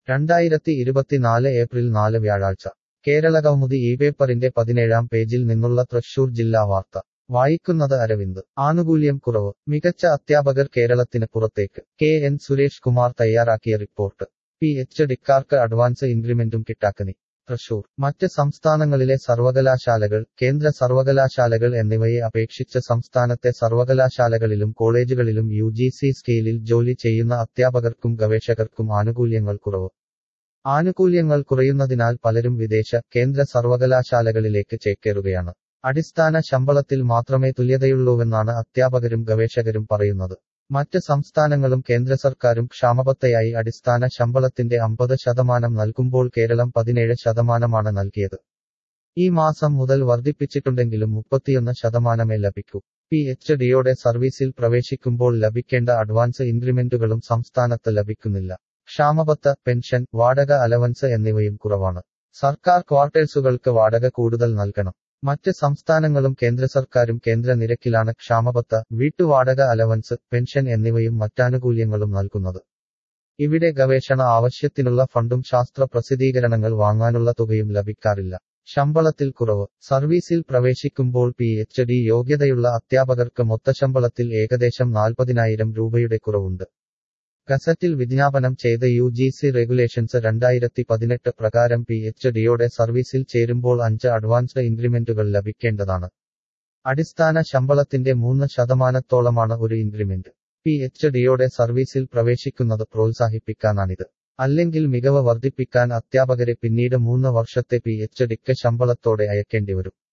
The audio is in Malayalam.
2024 ഏപ്രിൽ 4 വ്യാഴാഴ്ച കേരളകൗമുദി ഈ പേപ്പറിന്റെ 17-ാം പേജിൽ നിന്നുള്ള തൃശൂർ ജില്ലാ വാർത്ത വായിക്കുന്നത് അരവിന്ദ്. ആനുകൂല്യം കുറവ്. മികച്ച അധ്യാപകർ കേരളത്തിന് പുറത്തേക്ക്. കെ.എൻ. സുരേഷ് കുമാർ തയ്യാറാക്കിയ റിപ്പോർട്ട്. പി.എച്ച്.ഡിക്കാർക്ക് അഡ്വാൻസ് ഇൻക്രിമെന്റും കിട്ടാക്കനി. തൃശൂർ. മറ്റ് സംസ്ഥാനങ്ങളിലെ സർവകലാശാലകൾ, കേന്ദ്ര സർവകലാശാലകൾ എന്നിവയെ അപേക്ഷിച്ച് സംസ്ഥാനത്തെ സർവകലാശാലകളിലും കോളേജുകളിലും യു.ജി.സി സ്കെയിലിൽ ജോലി ചെയ്യുന്ന അധ്യാപകർക്കും ഗവേഷകർക്കും ആനുകൂല്യങ്ങൾ കുറവ്. ആനുകൂല്യങ്ങൾ കുറയുന്നതിനാൽ പലരും വിദേശ, കേന്ദ്ര സർവകലാശാലകളിലേക്ക് ചേക്കേറുകയാണ്. അടിസ്ഥാന ശമ്പളത്തിൽ മാത്രമേ തുല്യതയുള്ളൂവെന്നാണ് അധ്യാപകരും ഗവേഷകരും പറയുന്നത്. മറ്റ് സംസ്ഥാനങ്ങളും കേന്ദ്ര സർക്കാരും ക്ഷാമബത്തയായി അടിസ്ഥാന ശമ്പളത്തിന്റെ 50% നൽകുമ്പോൾ കേരളം 17% നൽകിയത്. ഈ മാസം മുതൽ വർദ്ധിപ്പിച്ചിട്ടുണ്ടെങ്കിലും 31% ലഭിക്കൂ. പി.എച്ച്.ഡിയോടെ സർവീസിൽ പ്രവേശിക്കുമ്പോൾ ലഭിക്കേണ്ട അഡ്വാൻസ് ഇൻക്രിമെന്റുകളും സംസ്ഥാനത്ത് ലഭിക്കുന്നില്ല. ക്ഷാമബത്ത, പെൻഷൻ, വാടക അലവൻസ് എന്നിവയും കുറവാണ്. സർക്കാർ ക്വാർട്ടേഴ്സുകൾക്ക് വാടക കൂടുതൽ നൽകണം. മറ്റ് സംസ്ഥാനങ്ങളും കേന്ദ്ര സർക്കാരും കേന്ദ്ര നിരക്കിലാണ് ക്ഷാമബത്ത, വീട്ടുവാടക അലവൻസ്, പെൻഷൻ എന്നിവയും മറ്റാനുകൂല്യങ്ങളും നൽകുന്നത്. ഇവിടെ ഗവേഷണ ആവശ്യത്തിനുള്ള ഫണ്ടും ശാസ്ത്ര പ്രസിദ്ധീകരണങ്ങൾ വാങ്ങാനുള്ള തുകയും ലഭിക്കാറില്ല. ശമ്പളത്തിൽ കുറവ്. സർവീസിൽ പ്രവേശിക്കുമ്പോൾ പി.എച്ച്.ഡി യോഗ്യതയുള്ള അധ്യാപകർക്ക് മൊത്തശമ്പളത്തിൽ ഏകദേശം 40,000 രൂപയുടെ കുറവുണ്ട്. ഗസറ്റിൽ വിജ്ഞാപനം ചെയ്ത യു.ജി.സി റെഗുലേഷൻസ് 2018 പ്രകാരം പി.എച്ച്.ഡിയോടെ സർവീസിൽ ചേരുമ്പോൾ 5 അഡ്വാൻസ്ഡ് ഇൻക്രിമെന്റുകൾ ലഭിക്കേണ്ടതാണ്. അടിസ്ഥാന ശമ്പളത്തിന്റെ 3%-ത്തോളമാണ് ഒരു ഇൻക്രിമെന്റ്. പി.എച്ച്.ഡിയോടെ സർവീസിൽ പ്രവേശിക്കുന്നത് പ്രോത്സാഹിപ്പിക്കാനാണിത്. അല്ലെങ്കിൽ മികവ് വർദ്ധിപ്പിക്കാൻ അധ്യാപകരെ പിന്നീട് 3 വർഷത്തെ പി.എച്ച്.ഡിക്ക് ശമ്പളത്തോടെ അയക്കേണ്ടിവരും.